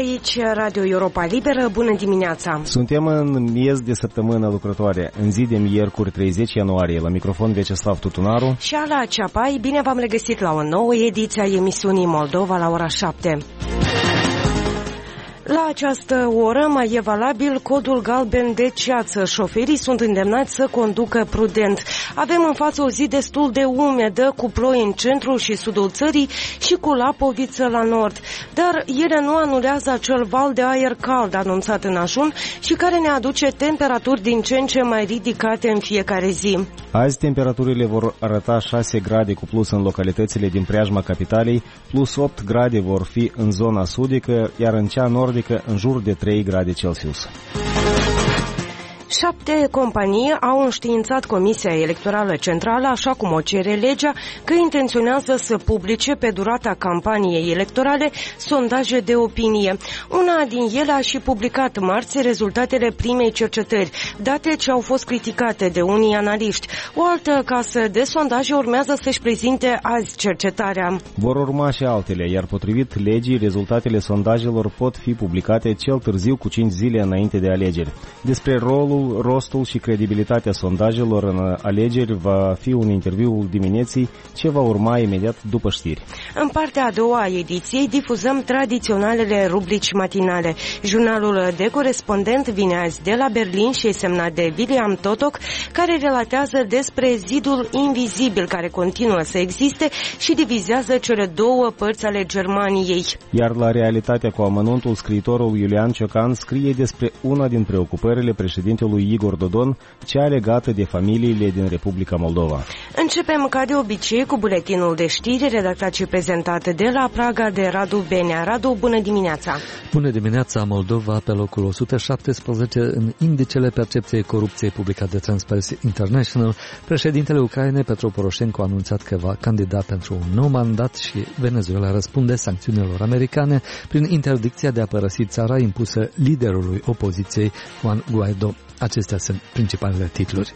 Aici Radio Europa Liberă, bună dimineața! Suntem în miez de săptămână lucrătoare, în zi de miercuri 30 ianuarie. La microfon Vyacheslav Tutunaru și Ala Ceapai. Bine v-am regăsit la o nouă ediție a emisiunii Moldova la ora 7. La această oră mai e valabil codul galben de ceață. Șoferii sunt îndemnați să conducă prudent. Avem în față o zi destul de umedă, cu ploi în centrul și sudul țării și cu lapoviță la nord. Dar ele nu anulează acel val de aer cald anunțat în ajun și care ne aduce temperaturi din ce în ce mai ridicate în fiecare zi. Azi temperaturile vor arăta 6 grade cu plus în localitățile din preajma capitalei, plus 8 grade vor fi în zona sudică, iar în cea nordică în jur de 3 grade Celsius. 7 companii au înștiințat Comisia Electorală Centrală, așa cum o cere legea, că intenționează să publice pe durata campaniei electorale sondaje de opinie. Una din ele a și publicat marți rezultatele primei cercetări, date ce au fost criticate de unii analiști. O altă casă de sondaje urmează să-și prezinte azi cercetarea. Vor urma și altele, iar potrivit legii, rezultatele sondajelor pot fi publicate cel târziu cu 5 zile înainte de alegeri. Despre rostul și credibilitatea sondajelor în alegeri va fi un interviu dimineții ce va urma imediat după știri. În partea a doua a ediției difuzăm tradiționalele rubrici matinale. Jurnalul de corespondent vine azi de la Berlin și e semnat de William Totok, care relatează despre zidul invizibil care continuă să existe și divizează cele două părți ale Germaniei. Iar la Realitatea cu amănuntul, scriitorul Iulian Ciocan scrie despre una din preocupările președintelui Igor Dodon, cea legată de familiile din Republica Moldova. Începem ca de obicei cu buletinul de știri redactat și prezentat de la Praga de Radu Benea. Radu, bună dimineața! Bună dimineața! Moldova pe locul 117 în indicele percepției corupției publicat de Transparency International. Președintele Ucrainei Petro Poroșenko a anunțat că va candida pentru un nou mandat și Venezuela răspunde sancțiunilor americane prin interdicția de a părăsi țara impusă liderului opoziției Juan Guaido. Acestea sunt principalele titluri.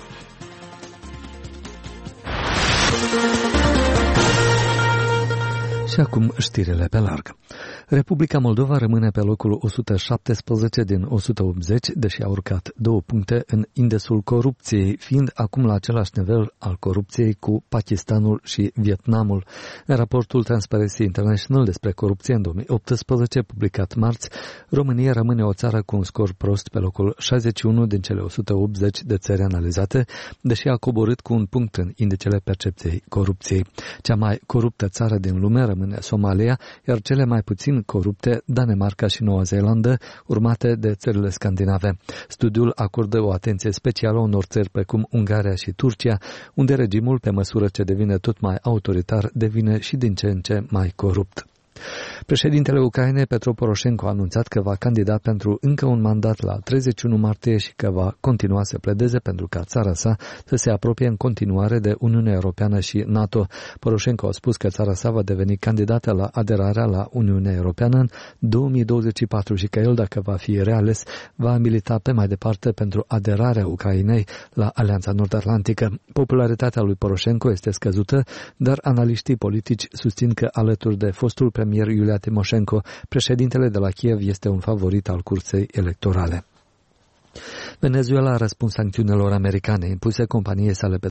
Și acum știrile pe larg. Republica Moldova rămâne pe locul 117 din 180, deși a urcat 2 puncte în indexul corupției, fiind acum la același nivel al corupției cu Pakistanul și Vietnamul. În raportul Transparency International despre corupție în 2018, publicat marți, România rămâne o țară cu un scor prost pe locul 61 din cele 180 de țări analizate, deși a coborât cu un punct în indicele percepției corupției. Cea mai coruptă țară din lume rămâne Somalia, iar cele mai puțin corupte Danemarca și Noua Zeelandă, urmate de țările scandinave. Studiul acordă o atenție specială unor țări precum Ungaria și Turcia, unde regimul, pe măsură ce devine tot mai autoritar, devine și din ce în ce mai corupt. Președintele Ucrainei Petro Poroșenko a anunțat că va candida pentru încă un mandat la 31 martie și că va continua să pledeze pentru ca țara sa să se apropie în continuare de Uniunea Europeană și NATO. Poroșenko a spus că țara sa va deveni candidată la aderarea la Uniunea Europeană în 2024 și că el, dacă va fi reales, va milita pe mai departe pentru aderarea Ucrainei la Alianța Nord-Atlantică. Popularitatea lui Poroșenko este scăzută, dar analiștii politici susțin că alături de fostul premier Iulia Timoșenko, președintele de la Kiev este un favorit al cursei electorale. Venezuela a răspuns sancțiunilor americane impuse companiei sale